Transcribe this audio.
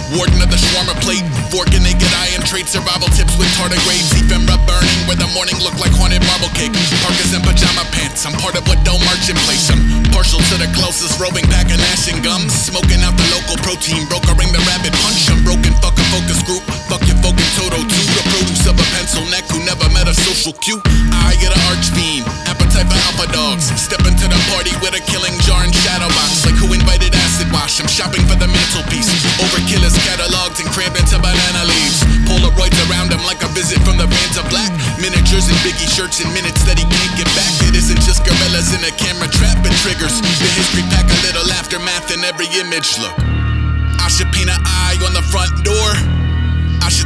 Warden of the shawarma plate, fork and naked eye and trade survival tips with tardigrades. Ephemera burning where the morning looked like haunted marble cake. Parkas and pajama pants, I'm part of what don't march in place. I'm partial to the closest roving pack of gnashing gums. Smoking out the local protein, brokering the rapid punch. I'm broken, fuck a focus group, fuck your focus Toto 2. The produce of a pencil neck who never met a social cue. I get an arch fiend, appetite for alpha dogs. Step into the party with a killing jar and shadow box. Like who invited acid wash, I'm shopping for the mantelpiece. Overkill is cataloged and crammed into banana leaves. Polaroids around him like a visit from the Vanta Black. Miniatures and Biggie shirts in minutes that he can't get back. It isn't just gorillas in a camera trap, it triggers the history pack, a little aftermath in every image. Look, I should paint an eye on the front door.